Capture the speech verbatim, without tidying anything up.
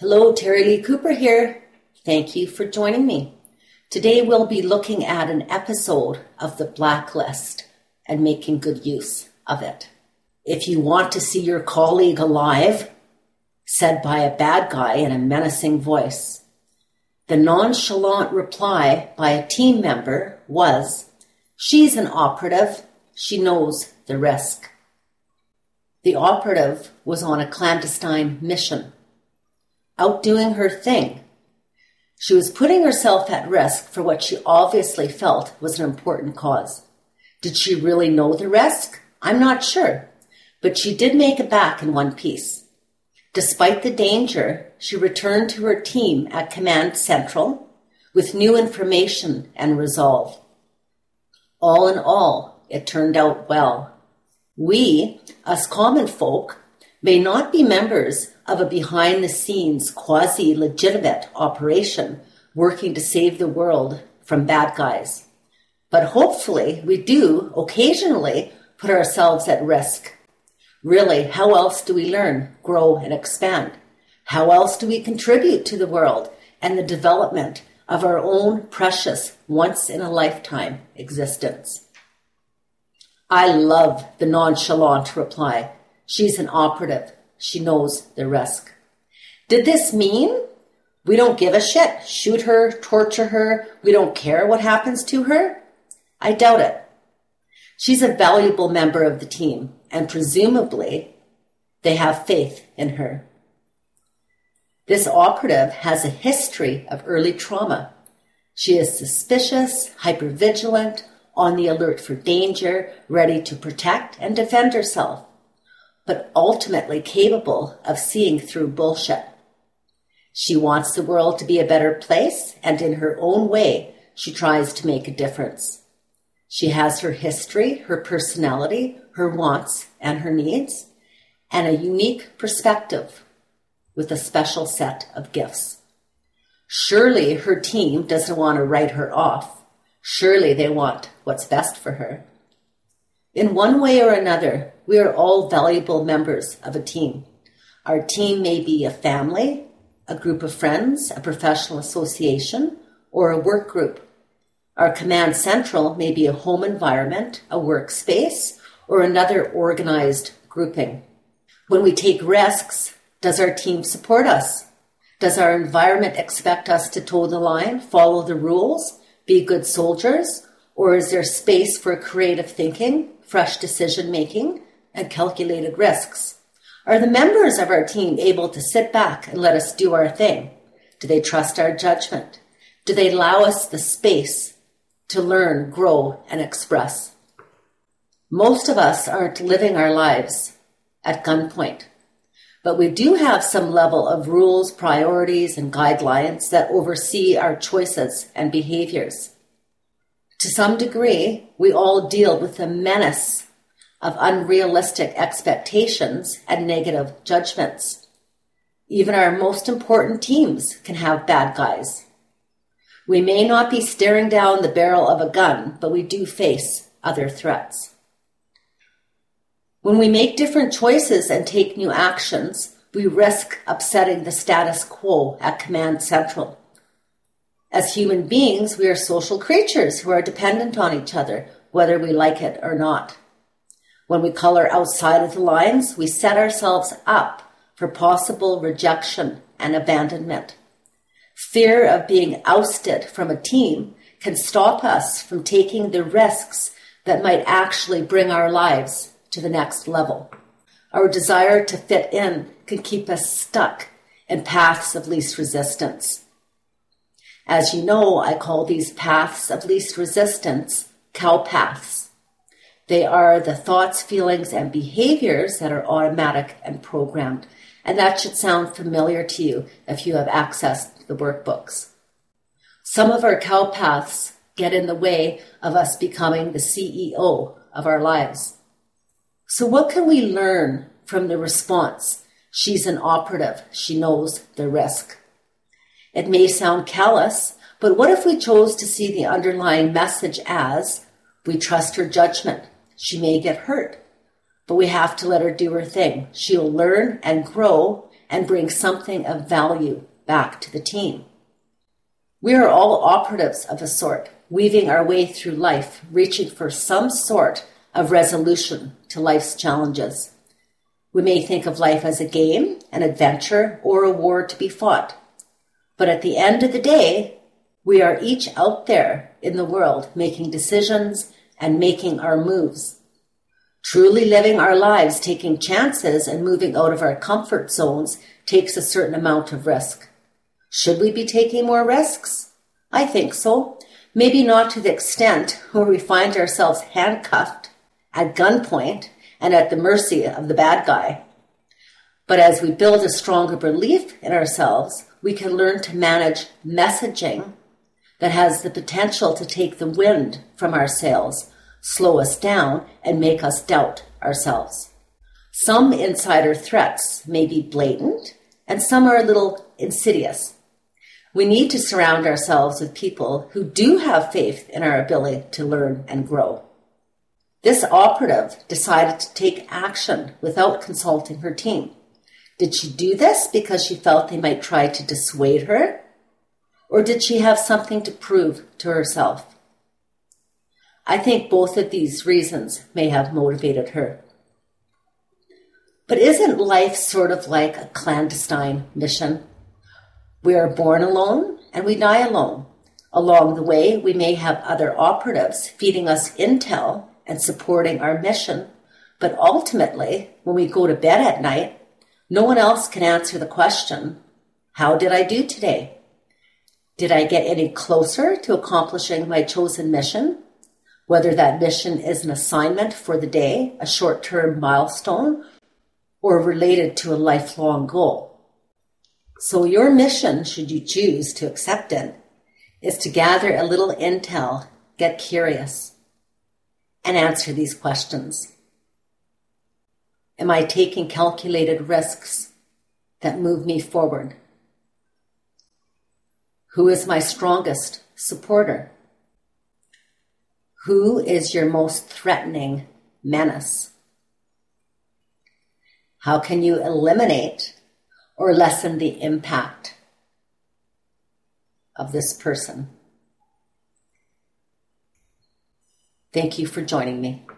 Hello, Terry Lee Cooper here. Thank you for joining me. Today we'll be looking at an episode of The Blacklist and making good use of it. If you want to see your colleague alive, said by a bad guy in a menacing voice, the nonchalant reply by a team member was, "She's an operative. She knows the risk." The operative was on a clandestine mission, out doing her thing. She was putting herself at risk for what she obviously felt was an important cause. Did she really know the risk? I'm not sure, but she did make it back in one piece. Despite the danger, she returned to her team at Command Central with new information and resolve. All in all, it turned out well. We, us common folk, may not be members of a behind-the-scenes, quasi-legitimate operation working to save the world from bad guys. But hopefully we do occasionally put ourselves at risk. Really, how else do we learn, grow, and expand? How else do we contribute to the world and the development of our own precious, once-in-a-lifetime existence? I love the nonchalant reply. She's an operative. She knows the risk. Did this mean we don't give a shit? Shoot her, torture her, we don't care what happens to her? I doubt it. She's a valuable member of the team, and presumably they have faith in her. This operative has a history of early trauma. She is suspicious, hypervigilant, on the alert for danger, ready to protect and defend herself, but ultimately capable of seeing through bullshit. She wants the world to be a better place, and in her own way, she tries to make a difference. She has her history, her personality, her wants and her needs, and a unique perspective with a special set of gifts. Surely her team doesn't want to write her off. Surely they want what's best for her. In one way or another, we are all valuable members of a team. Our team may be a family, a group of friends, a professional association, or a work group. Our command central may be a home environment, a workspace, or another organized grouping. When we take risks, does our team support us? Does our environment expect us to toe the line, follow the rules, be good soldiers? Or is there space for creative thinking, fresh decision-making, and calculated risks? Are the members of our team able to sit back and let us do our thing? Do they trust our judgment? Do they allow us the space to learn, grow, and express? Most of us aren't living our lives at gunpoint, but we do have some level of rules, priorities, and guidelines that oversee our choices and behaviors. To some degree, we all deal with the menace of unrealistic expectations and negative judgments. Even our most important teams can have bad guys. We may not be staring down the barrel of a gun, but we do face other threats. When we make different choices and take new actions, we risk upsetting the status quo at Command Central. As human beings, we are social creatures who are dependent on each other, whether we like it or not. When we color outside of the lines, we set ourselves up for possible rejection and abandonment. Fear of being ousted from a team can stop us from taking the risks that might actually bring our lives to the next level. Our desire to fit in can keep us stuck in paths of least resistance. As you know, I call these paths of least resistance cow paths. They are the thoughts, feelings, and behaviors that are automatic and programmed. And that should sound familiar to you if you have access to the workbooks. Some of our cow paths get in the way of us becoming the C E O of our lives. So what can we learn from the response, "She's an operative, she knows the risk"? It may sound callous, but what if we chose to see the underlying message as, we trust her judgment. She may get hurt, but we have to let her do her thing. She'll learn and grow and bring something of value back to the team. We are all operatives of a sort, weaving our way through life, reaching for some sort of resolution to life's challenges. We may think of life as a game, an adventure, or a war to be fought. But at the end of the day, we are each out there in the world making decisions and making our moves. Truly living our lives, taking chances and moving out of our comfort zones takes a certain amount of risk. Should we be taking more risks? I think so. Maybe not to the extent where we find ourselves handcuffed at gunpoint and at the mercy of the bad guy. But as we build a stronger belief in ourselves, we can learn to manage messaging that has the potential to take the wind from our sails, slow us down, and make us doubt ourselves. Some insider threats may be blatant, and some are a little insidious. We need to surround ourselves with people who do have faith in our ability to learn and grow. This operative decided to take action without consulting her team. Did she do this because she felt they might try to dissuade her? Or did she have something to prove to herself? I think both of these reasons may have motivated her. But isn't life sort of like a clandestine mission? We are born alone and we die alone. Along the way, we may have other operatives feeding us intel and supporting our mission. But ultimately, when we go to bed at night, no one else can answer the question, how did I do today? Did I get any closer to accomplishing my chosen mission? Whether that mission is an assignment for the day, a short-term milestone, or related to a lifelong goal. So your mission, should you choose to accept it, is to gather a little intel, get curious, and answer these questions. Am I taking calculated risks that move me forward? Who is my strongest supporter? Who is your most threatening menace? How can you eliminate or lessen the impact of this person? Thank you for joining me.